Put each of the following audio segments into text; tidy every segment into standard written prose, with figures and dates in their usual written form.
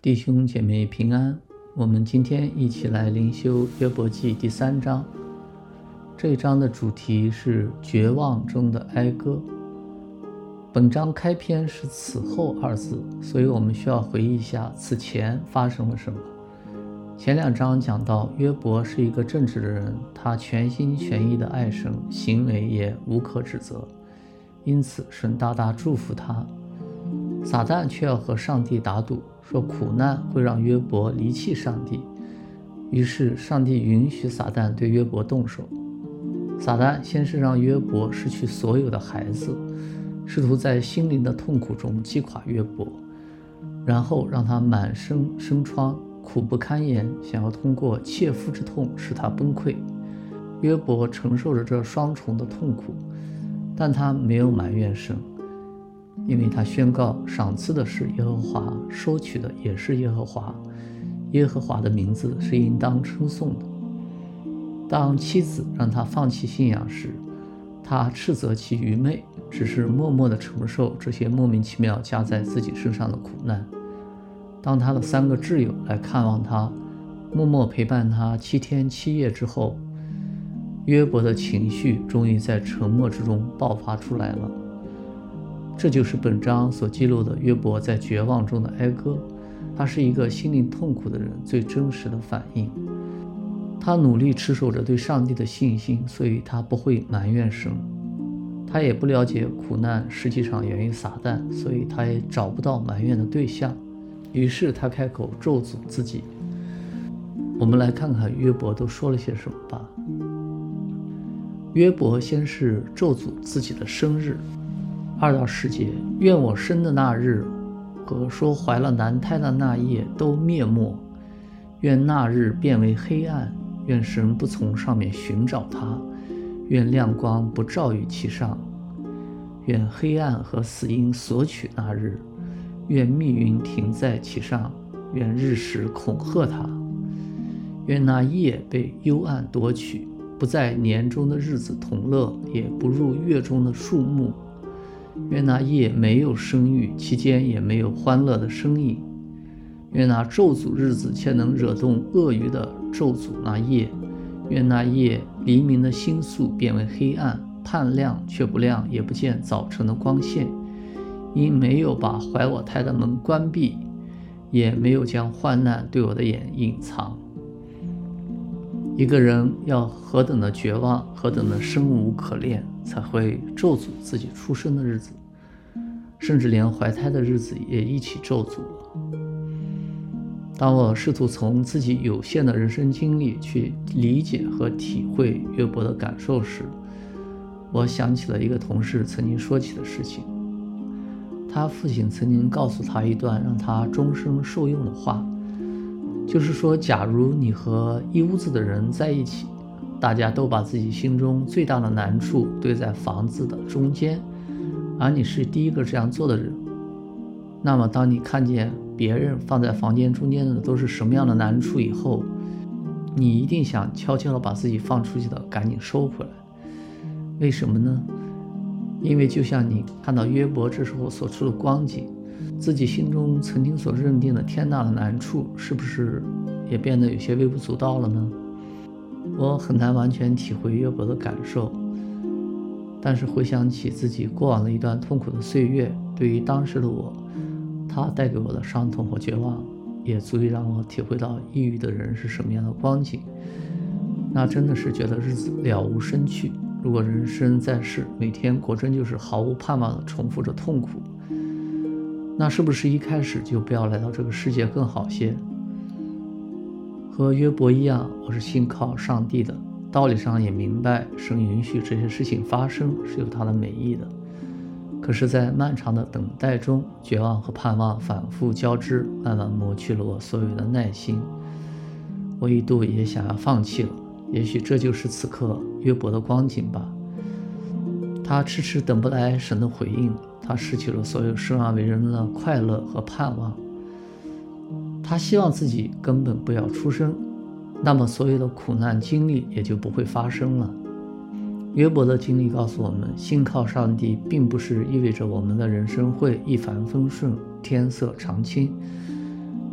弟兄姐妹平安，我们今天一起来灵修约伯记第3章。这一章的主题是绝望中的哀歌。本章开篇是此后2字，所以我们需要回忆一下此前发生了什么。前2章讲到约伯是一个正直的人，他全心全意的爱神，行为也无可指责，因此神大大祝福他。撒旦却要和上帝打赌，说苦难会让约伯离弃上帝，于是上帝允许撒旦对约伯动手。撒旦先是让约伯失去所有的孩子，试图在心灵的痛苦中击垮约伯，然后让他满身生疮，苦不堪言，想要通过切肤之痛使他崩溃。约伯承受着这双重的痛苦，但他没有埋怨神，因为他宣告赏赐的是耶和华，收取的也是耶和华，耶和华的名字是应当称颂的。当妻子让他放弃信仰时，他斥责其愚昧，只是默默地承受这些莫名其妙加在自己身上的苦难。当他的3个挚友来看望他，默默陪伴他7天7夜之后，约伯的情绪终于在沉默之中爆发出来了。这就是本章所记录的约伯在绝望中的哀歌，他是一个心灵痛苦的人最真实的反应。他努力持守着对上帝的信心，所以他不会埋怨神。他也不了解苦难实际上源于撒旦，所以他也找不到埋怨的对象，于是他开口咒诅自己。我们来看看约伯都说了些什么吧。约伯先是咒诅自己的生日，2到10节，愿我生的那日和说怀了男胎的那夜都灭没，愿那日变为黑暗，愿神不从上面寻找他，愿亮光不照于其上，愿黑暗和死荫索取那日，愿密云停在其上，愿日食恐吓他，愿那夜被幽暗夺取，不在年中的日子同乐，也不入月中的数目，愿那夜没有生育，其间也没有欢乐的声音，愿那咒诅日子却能惹动鳄鱼的咒诅那夜，愿那夜黎明的星宿变为黑暗，盼亮却不亮，也不见早晨的光线，因没有把怀我胎的门关闭，也没有将患难对我的眼隐藏。一个人要何等的绝望，何等的生无可恋，才会咒诅自己出生的日子，甚至连怀胎的日子也一起咒诅了。当我试图从自己有限的人生经历去理解和体会约伯的感受时，我想起了一个同事曾经说起的事情。他父亲曾经告诉他一段让他终生受用的话，就是说，假如你和一屋子的人在一起，大家都把自己心中最大的难处堆在房子的中间，而你是第一个这样做的人，那么当你看见别人放在房间中间的都是什么样的难处以后，你一定想悄悄地把自己放出去的赶紧收回来。为什么呢？因为就像你看到约伯这时候所处的光景，自己心中曾经所认定的天大的难处，是不是也变得有些微不足道了呢？我很难完全体会约伯的感受，但是回想起自己过往的一段痛苦的岁月，对于当时的我，他带给我的伤痛和绝望，也足以让我体会到抑郁的人是什么样的光景。那真的是觉得日子了无生趣。如果人生在世，每天果真就是毫无盼望地重复着痛苦，那是不是一开始就不要来到这个世界更好些？和约伯一样，我是信靠上帝的，道理上也明白神允许这些事情发生是有他的美意的。可是在漫长的等待中，绝望和盼望反复交织，慢慢磨去了我所有的耐心。我一度也想要放弃了，也许这就是此刻约伯的光景吧。他迟迟等不来神的回应，他失去了所有生而为人的快乐和盼望。他希望自己根本不要出生，那么所有的苦难经历也就不会发生了。约伯的经历告诉我们，信靠上帝并不是意味着我们的人生会一帆风顺，天色常青。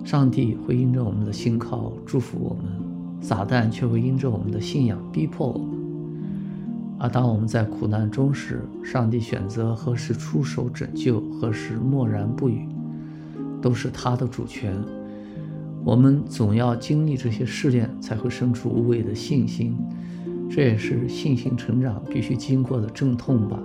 上帝会因着我们的信靠祝福我们，撒旦却会因着我们的信仰逼迫我们。而当我们在苦难中时，上帝选择何时出手拯救，何时默然不语，都是他的主权。我们总要经历这些试炼，才会生出无畏的信心，这也是信心成长必须经过的阵痛吧。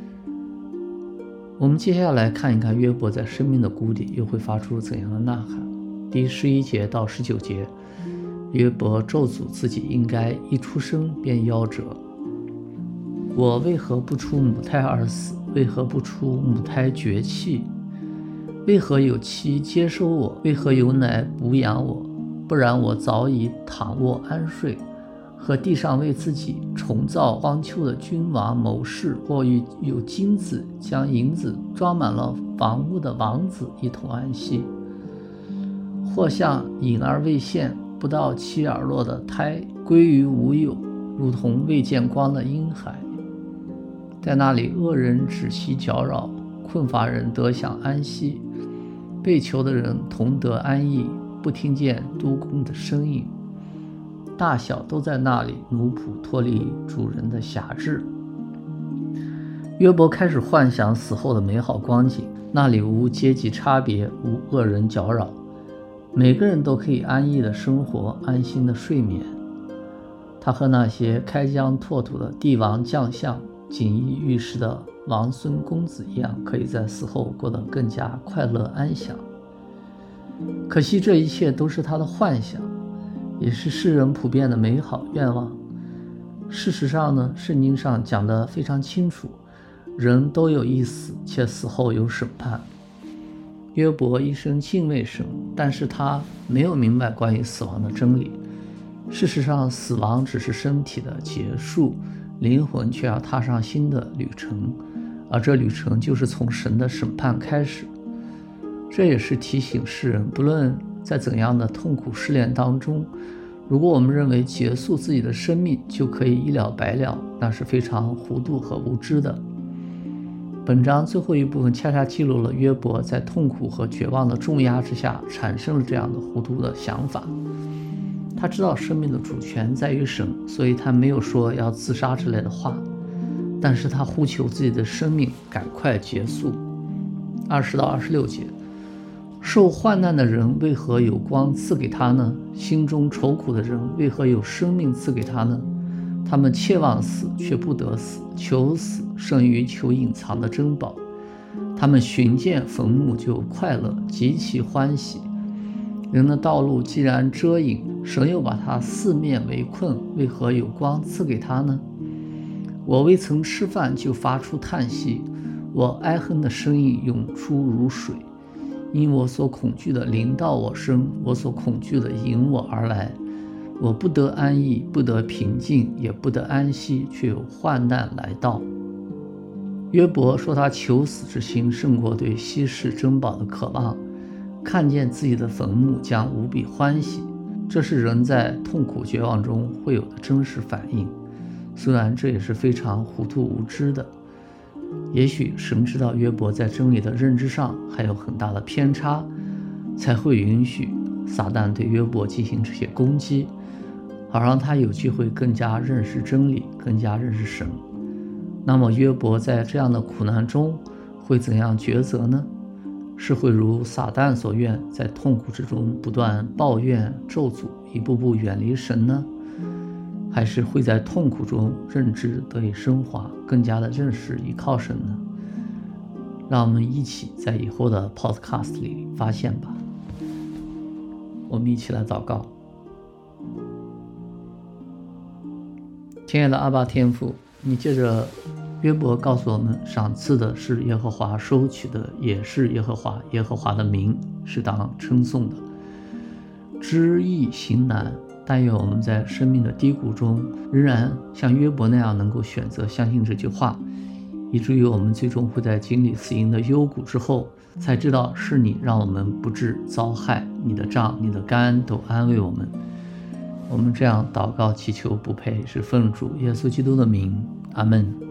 我们接下来看一看约伯在生命的谷底又会发出怎样的呐喊。第11节到19节，约伯咒诅自己应该一出生便夭折。我为何不出母胎而死？为何不出母胎绝气？为何有妻接收我？为何有奶哺养我？不然我早已躺卧安睡，和地上为自己重造荒丘的君王谋士，或与有金子将银子装满了房屋的王子一同安息，或像隐而未现不到期而落的胎归于无有，如同未见光的婴孩。在那里恶人止息搅扰，困乏人得享安息，被囚的人同得安逸，不听见督工的声音。大小都在那里，奴仆脱离主人的辖制。约伯开始幻想死后的美好光景，那里无阶级差别，无恶人搅扰，每个人都可以安逸的生活，安心的睡眠。他和那些开疆拓土的帝王将相，锦衣玉食的王孙公子一样，可以在死后过得更加快乐安详。可惜这一切都是他的幻想，也是世人普遍的美好愿望。事实上呢，圣经上讲得非常清楚，人都有一死，且死后有审判。约伯一生敬畏神，但是他没有明白关于死亡的真理。事实上，死亡只是身体的结束，灵魂却要踏上新的旅程，而这旅程就是从神的审判开始。这也是提醒世人，不论在怎样的痛苦试炼当中，如果我们认为结束自己的生命就可以一了百了，那是非常糊涂和无知的。本章最后一部分恰恰记录了约伯在痛苦和绝望的重压之下产生了这样的糊涂的想法。他知道生命的主权在于神，所以他没有说要自杀之类的话，但是他呼求自己的生命赶快结束。20到26节，受患难的人为何有光赐给他呢？心中愁苦的人为何有生命赐给他呢？他们切望死，却不得死，求死胜于求隐藏的珍宝。他们寻见坟墓就快乐，极其欢喜。人的道路既然遮隐，神又把他四面围困，为何有光赐给他呢？我未曾吃饭就发出叹息，我哀恨的声音涌出如水，因我所恐惧的临到我身，我所恐惧的迎我而来。我不得安逸，不得平静，也不得安息，却有患难来到。约伯说他求死之心胜过对稀世珍宝的渴望，看见自己的坟墓将无比欢喜，这是人在痛苦绝望中会有的真实反应，虽然这也是非常糊涂无知的。也许神知道约伯在真理的认知上还有很大的偏差，才会允许撒旦对约伯进行这些攻击，好让他有机会更加认识真理，更加认识神。那么约伯在这样的苦难中会怎样抉择呢？是会如撒旦所愿，在痛苦之中不断抱怨咒诅，一步步远离神呢？还是会在痛苦中认知得以升华，更加的认识依靠神呢？让我们一起在以后的 podcast 里发现吧。我们一起来祷告。亲爱的阿爸天父，你借着约伯告诉我们，赏赐的是耶和华，收取的也是耶和华，耶和华的名是当称颂的。知易行难，但愿我们在生命的低谷中仍然像约伯那样能够选择相信这句话，以至于我们最终会在经历死荫的幽谷之后，才知道是你让我们不致遭害，你的杖你的竿都安慰我们。我们这样祷告祈求不配，是奉主耶稣基督的名，阿们。